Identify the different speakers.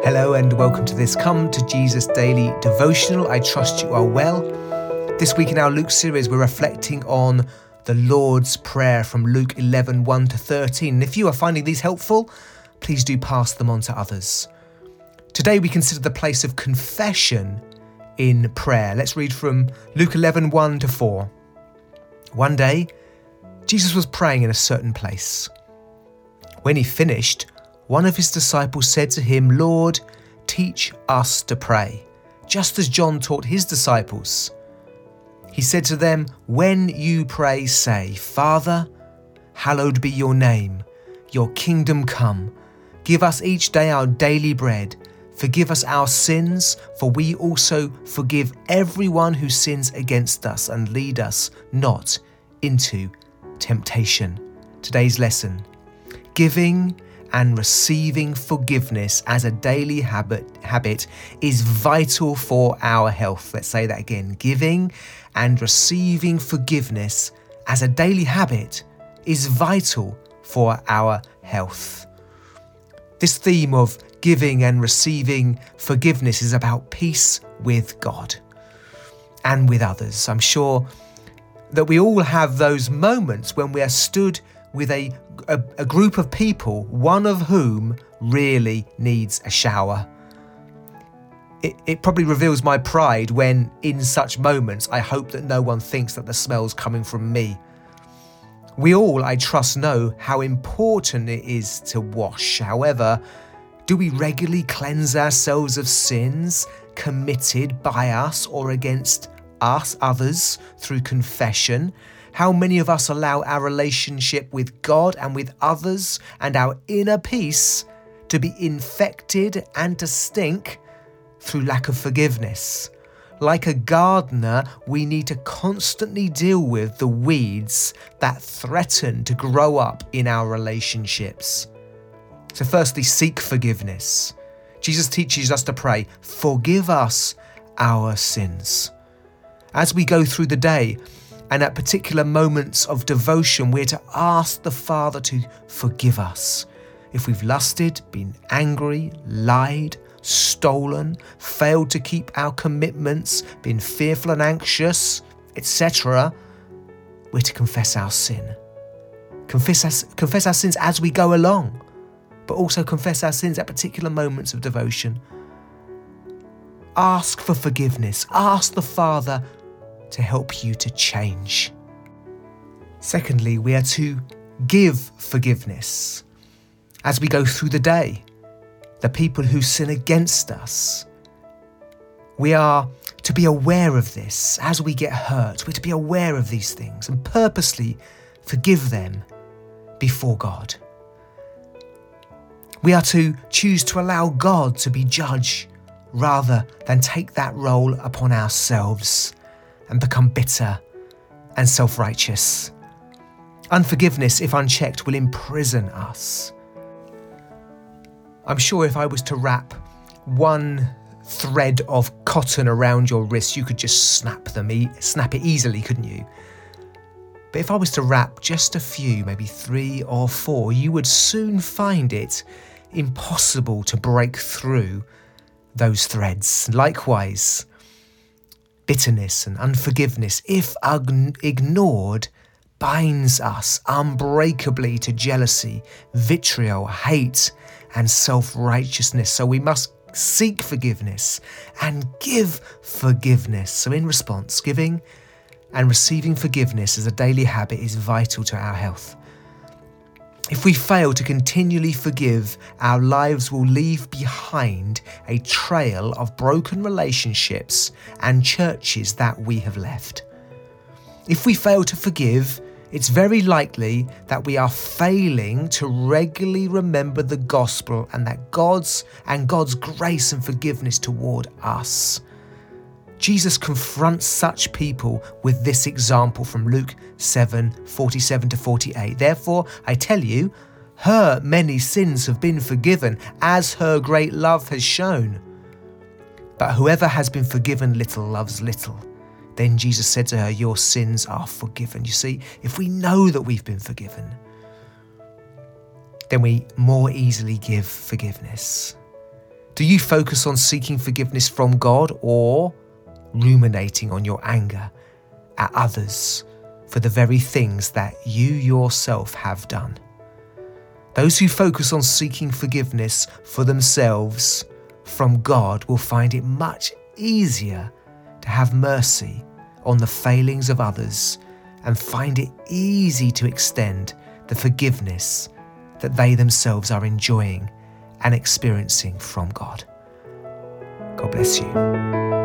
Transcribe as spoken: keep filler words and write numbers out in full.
Speaker 1: Hello and welcome to this Come to Jesus Daily Devotional. I trust you are well. This week in our Luke series, we're reflecting on the Lord's Prayer from Luke eleven, one to thirteen. And if you are finding these helpful, please do pass them on to others. Today we consider the place of confession in prayer. Let's read from Luke eleven, one to four. One day, Jesus was praying in a certain place. When he finished, one of his disciples said to him, "Lord, teach us to pray, just as John taught his disciples." He said to them, "When you pray, say, 'Father, hallowed be your name, your kingdom come. Give us each day our daily bread. Forgive us our sins, for we also forgive everyone who sins against us, and lead us not into temptation." Today's lesson: giving and receiving forgiveness as a daily habit, habit is vital for our health. Let's say that again. Giving and receiving forgiveness as a daily habit is vital for our health. This theme of giving and receiving forgiveness is about peace with God and with others. I'm sure that we all have those moments when we are stood with a, a, a group of people, one of whom really needs a shower. It, it probably reveals my pride when, in such moments, I hope that no one thinks that the smell's coming from me. We all, I trust, know how important it is to wash. However, do we regularly cleanse ourselves of sins committed by us or against us, others, through confession? How many of us allow our relationship with God and with others and our inner peace to be infected and to stink through lack of forgiveness? Like a gardener, we need to constantly deal with the weeds that threaten to grow up in our relationships. So firstly, seek forgiveness. Jesus teaches us to pray, "Forgive us our sins." As we go through the day, and at particular moments of devotion, we're to ask the Father to forgive us. If we've lusted, been angry, lied, stolen, failed to keep our commitments, been fearful and anxious, et cetera, we're to confess our sin. Confess our, confess our sins as we go along, but also confess our sins at particular moments of devotion. Ask for forgiveness. Ask the Father to help you to change. Secondly, we are to give forgiveness. As we go through the day, the people who sin against us, we are to be aware of this. As we get hurt, we're to be aware of these things and purposely forgive them before God. We are to choose to allow God to be judge rather than take that role upon ourselves and become bitter and self-righteous. Unforgiveness, if unchecked, will imprison us. I'm sure if I was to wrap one thread of cotton around your wrist, you could just snap them, e- snap it easily, couldn't you? But if I was to wrap just a few, maybe three or four, you would soon find it impossible to break through those threads. Likewise, bitterness and unforgiveness, if ignored, binds us unbreakably to jealousy, vitriol, hate, and self-righteousness. So we must seek forgiveness and give forgiveness. So in response, giving and receiving forgiveness as a daily habit is vital to our health. If we fail to continually forgive, our lives will leave behind a trail of broken relationships and churches that we have left. If we fail to forgive, it's very likely that we are failing to regularly remember the gospel and that God's and God's grace and forgiveness toward us. Jesus confronts such people with this example from Luke seven, forty-seven to forty-eight. "Therefore, I tell you, her many sins have been forgiven, as her great love has shown. But whoever has been forgiven little loves little." Then Jesus said to her, "Your sins are forgiven." You see, if we know that we've been forgiven, then we more easily give forgiveness. Do you focus on seeking forgiveness from God or ruminating on your anger at others for the very things that you yourself have done? Those who focus on seeking forgiveness for themselves from God will find it much easier to have mercy on the failings of others and find it easy to extend the forgiveness that they themselves are enjoying and experiencing from God. God bless you.